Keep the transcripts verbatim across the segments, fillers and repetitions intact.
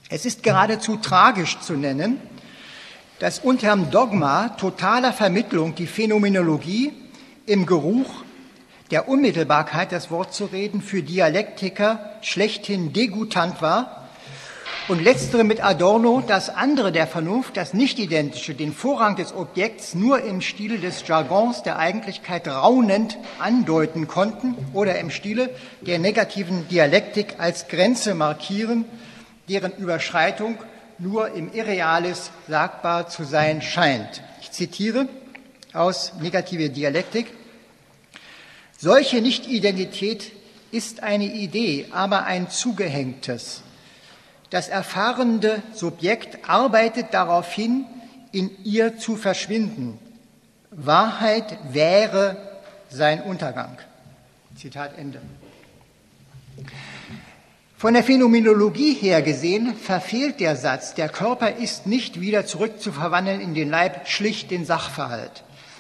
Es ist geradezu tragisch zu nennen, dass unterm Dogma totaler Vermittlung die Phänomenologie im Geruch der Unmittelbarkeit, das Wort zu reden, für Dialektiker schlechthin degutant war und letztere mit Adorno das andere der Vernunft, das Nicht-Identische, den Vorrang des Objekts nur im Stile des Jargons der Eigentlichkeit raunend andeuten konnten oder im Stile der negativen Dialektik als Grenze markieren, deren Überschreitung nur im Irreales sagbar zu sein scheint. Ich zitiere aus Negative Dialektik: Solche Nicht-Identität ist eine Idee, aber ein zugehängtes. Das erfahrende Subjekt arbeitet darauf hin, in ihr zu verschwinden. Wahrheit wäre sein Untergang. Zitat Ende. Von der Phänomenologie her gesehen verfehlt der Satz, der Körper ist nicht wieder zurückzuverwandeln in den Leib, schlicht den Sachverhalt.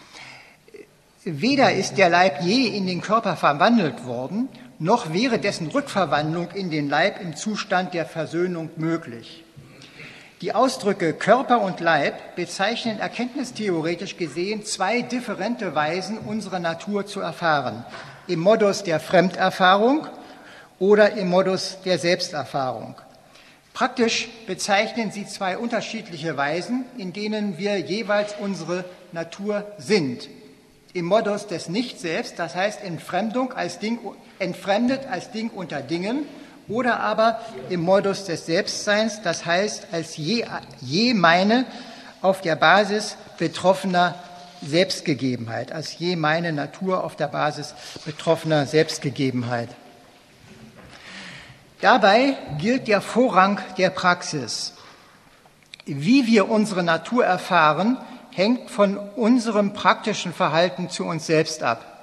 Weder ist der Leib je in den Körper verwandelt worden, noch wäre dessen Rückverwandlung in den Leib im Zustand der Versöhnung möglich. Die Ausdrücke Körper und Leib bezeichnen erkenntnistheoretisch gesehen zwei differente Weisen, unsere Natur zu erfahren: im Modus der Fremderfahrung oder im Modus der Selbsterfahrung. Praktisch bezeichnen sie zwei unterschiedliche Weisen, in denen wir jeweils unsere Natur sind. Im Modus des Nicht-Selbst, das heißt Entfremdung als Ding, entfremdet als Ding unter Dingen, oder aber im Modus des Selbstseins, das heißt als je, je meine auf der Basis betroffener Selbstgegebenheit, als je meine Natur auf der Basis betroffener Selbstgegebenheit. Dabei gilt der Vorrang der Praxis. Wie wir unsere Natur erfahren, hängt von unserem praktischen Verhalten zu uns selbst ab.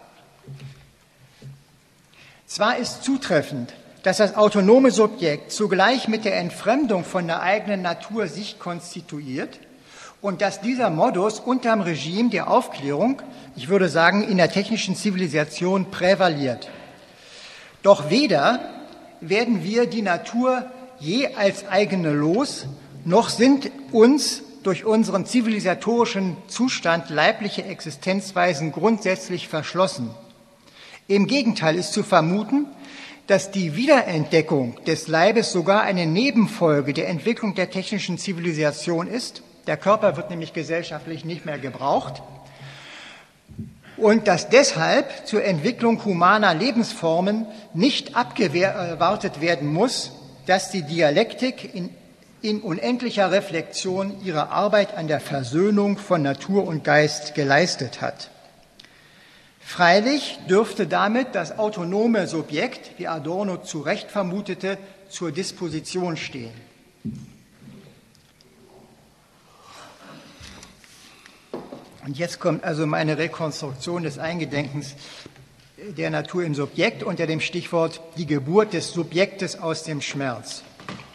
Zwar ist zutreffend, dass das autonome Subjekt zugleich mit der Entfremdung von der eigenen Natur sich konstituiert und dass dieser Modus unterm Regime der Aufklärung, ich würde sagen, in der technischen Zivilisation prävaliert. Doch weder werden wir die Natur je als eigene los, noch sind uns durch unseren zivilisatorischen Zustand leibliche Existenzweisen grundsätzlich verschlossen. Im Gegenteil ist zu vermuten, dass die Wiederentdeckung des Leibes sogar eine Nebenfolge der Entwicklung der technischen Zivilisation ist. Der Körper wird nämlich gesellschaftlich nicht mehr gebraucht. Und dass deshalb zur Entwicklung humaner Lebensformen nicht abgewartet werden muss, dass die Dialektik in, in unendlicher Reflexion ihre Arbeit an der Versöhnung von Natur und Geist geleistet hat. Freilich dürfte damit das autonome Subjekt, wie Adorno zu Recht vermutete, zur Disposition stehen. Und jetzt kommt also meine Rekonstruktion des Eingedenkens der Natur im Subjekt unter dem Stichwort die Geburt des Subjektes aus dem Schmerz.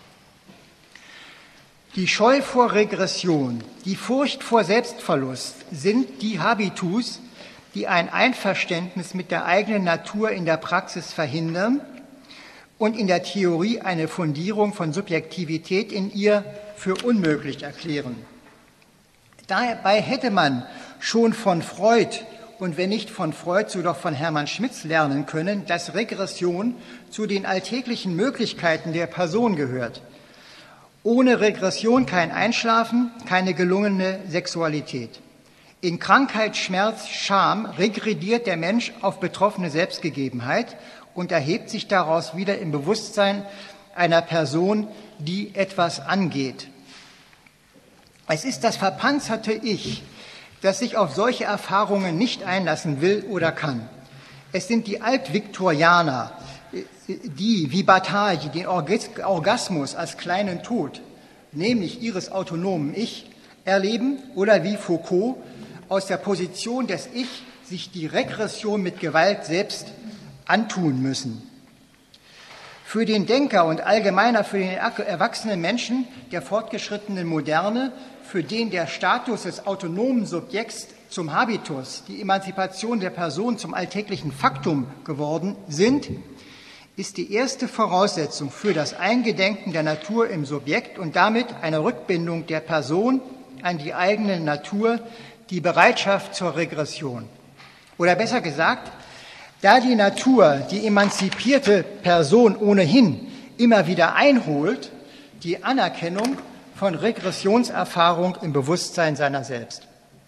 Die Scheu vor Regression, die Furcht vor Selbstverlust sind die Habitus, die ein Einverständnis mit der eigenen Natur in der Praxis verhindern und in der Theorie eine Fundierung von Subjektivität in ihr für unmöglich erklären. Dabei hätte man schon von Freud und wenn nicht von Freud, so doch von Hermann Schmitz lernen können, dass Regression zu den alltäglichen Möglichkeiten der Person gehört. Ohne Regression kein Einschlafen, keine gelungene Sexualität. In Krankheit, Schmerz, Scham regrediert der Mensch auf betroffene Selbstgegebenheit und erhebt sich daraus wieder im Bewusstsein einer Person, die etwas angeht. Es ist das verpanzerte Ich, das sich auf solche Erfahrungen nicht einlassen will oder kann. Es sind die Altviktorianer, die wie Bataille den Orgasmus als kleinen Tod, nämlich ihres autonomen Ich, erleben oder wie Foucault aus der Position des Ich sich die Regression mit Gewalt selbst antun müssen. Für den Denker und allgemeiner für den erwachsenen Menschen der fortgeschrittenen Moderne, für den der Status des autonomen Subjekts zum Habitus, die Emanzipation der Person zum alltäglichen Faktum geworden sind, ist die erste Voraussetzung für das Eingedenken der Natur im Subjekt und damit eine Rückbindung der Person an die eigene Natur, die Bereitschaft zur Regression. Oder besser gesagt, da die Natur die emanzipierte Person ohnehin immer wieder einholt, die Anerkennung von Regressionserfahrung im Bewusstsein seiner selbst.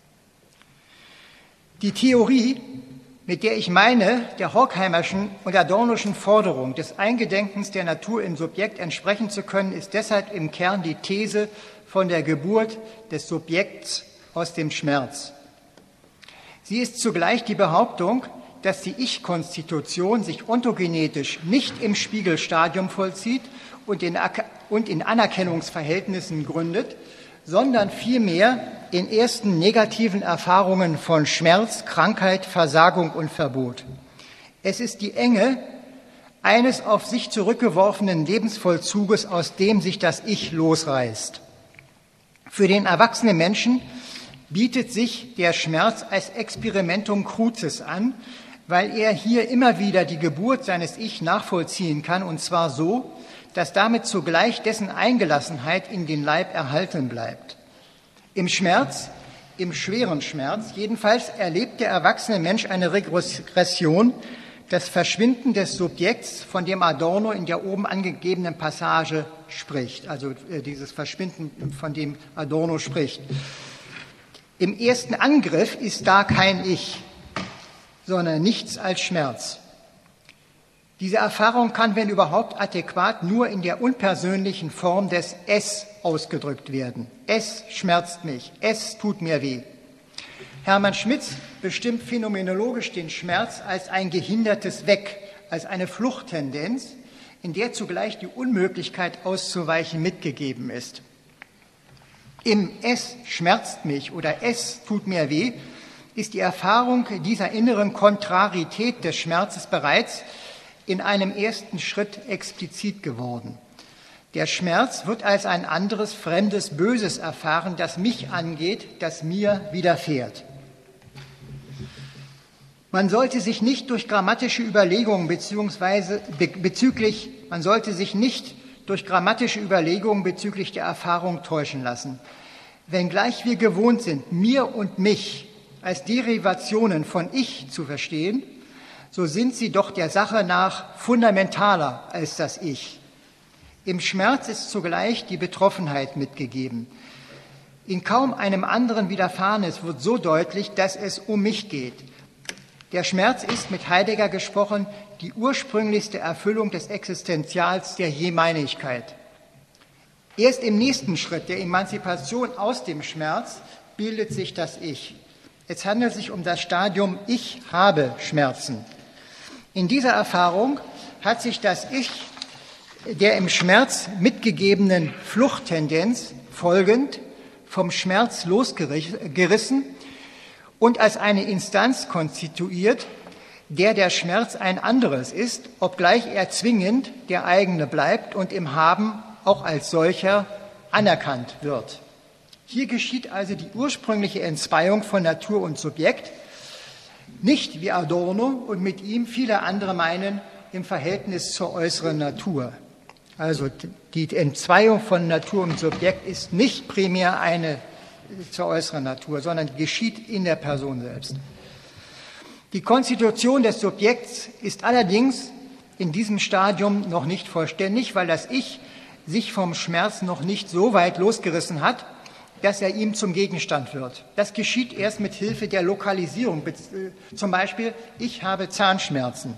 Die Theorie, mit der ich meine, der Horkheimerschen und Adornoschen Forderung des Eingedenkens der Natur im Subjekt entsprechen zu können, ist deshalb im Kern die These von der Geburt des Subjekts aus dem Schmerz. Sie ist zugleich die Behauptung, dass die Ich-Konstitution sich ontogenetisch nicht im Spiegelstadium vollzieht und in, und in Anerkennungsverhältnissen gründet, sondern vielmehr in ersten negativen Erfahrungen von Schmerz, Krankheit, Versagung und Verbot. Es ist die Enge eines auf sich zurückgeworfenen Lebensvollzuges, aus dem sich das Ich losreißt. Für den erwachsenen Menschen bietet sich der Schmerz als Experimentum crucis an, weil er hier immer wieder die Geburt seines Ich nachvollziehen kann, und zwar so, dass damit zugleich dessen Eingelassenheit in den Leib erhalten bleibt. Im Schmerz, im schweren Schmerz, jedenfalls erlebt der erwachsene Mensch eine Regression, das Verschwinden des Subjekts, von dem Adorno in der oben angegebenen Passage spricht, also dieses Verschwinden, von dem Adorno spricht. Im ersten Angriff ist da kein Ich, sondern nichts als Schmerz. Diese Erfahrung kann, wenn überhaupt adäquat, nur in der unpersönlichen Form des Es ausgedrückt werden. Es schmerzt mich, es tut mir weh. Hermann Schmitz bestimmt phänomenologisch den Schmerz als ein gehindertes Weg, als eine Fluchttendenz, in der zugleich die Unmöglichkeit auszuweichen mitgegeben ist. Im Es schmerzt mich oder Es tut mir weh ist die Erfahrung dieser inneren Kontrarität des Schmerzes bereits in einem ersten Schritt explizit geworden. Der Schmerz wird als ein anderes, fremdes, Böses erfahren, das mich angeht, das mir widerfährt. Man sollte sich nicht durch grammatische Überlegungen beziehungsweise be, bezüglich, man sollte sich nicht durch grammatische Überlegungen bezüglich der Erfahrung täuschen lassen. Wenngleich wir gewohnt sind, mir und mich als Derivationen von Ich zu verstehen, so sind sie doch der Sache nach fundamentaler als das Ich. Im Schmerz ist zugleich die Betroffenheit mitgegeben. In kaum einem anderen Widerfahrenes wird so deutlich, dass es um mich geht. Der Schmerz ist, mit Heidegger gesprochen, die ursprünglichste Erfüllung des Existenzials der Jemeinigkeit. Erst im nächsten Schritt der Emanzipation aus dem Schmerz bildet sich das Ich. Es handelt sich um das Stadium Ich habe Schmerzen. In dieser Erfahrung hat sich das Ich der im Schmerz mitgegebenen Fluchttendenz folgend vom Schmerz losgerissen und als eine Instanz konstituiert, der der Schmerz ein anderes ist, obgleich er zwingend der eigene bleibt und im Haben auch als solcher anerkannt wird. Hier geschieht also die ursprüngliche Entzweiung von Natur und Subjekt, nicht wie Adorno und mit ihm viele andere meinen, im Verhältnis zur äußeren Natur. Also die Entzweiung von Natur und Subjekt ist nicht primär eine zur äußeren Natur, sondern geschieht in der Person selbst. Die Konstitution des Subjekts ist allerdings in diesem Stadium noch nicht vollständig, weil das Ich sich vom Schmerz noch nicht so weit losgerissen hat, dass er ihm zum Gegenstand wird. Das geschieht erst mit Hilfe der Lokalisierung. Zum Beispiel, ich habe Zahnschmerzen.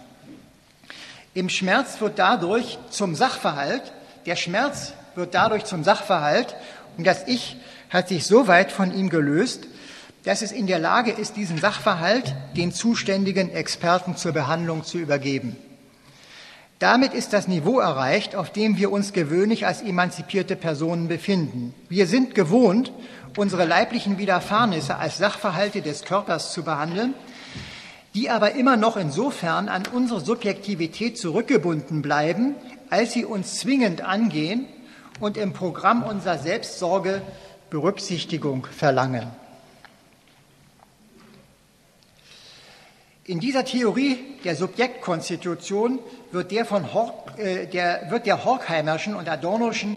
Im Schmerz wird dadurch zum Sachverhalt, der Schmerz wird dadurch zum Sachverhalt und das Ich hat sich so weit von ihm gelöst, dass es in der Lage ist, diesen Sachverhalt den zuständigen Experten zur Behandlung zu übergeben. Damit ist das Niveau erreicht, auf dem wir uns gewöhnlich als emanzipierte Personen befinden. Wir sind gewohnt, unsere leiblichen Widerfahrnisse als Sachverhalte des Körpers zu behandeln, die aber immer noch insofern an unsere Subjektivität zurückgebunden bleiben, als sie uns zwingend angehen und im Programm unserer Selbstsorge Berücksichtigung verlangen. In dieser Theorie der Subjektkonstitution wird der, von Hor äh, der, wird der Horkheimerschen und Adornoschen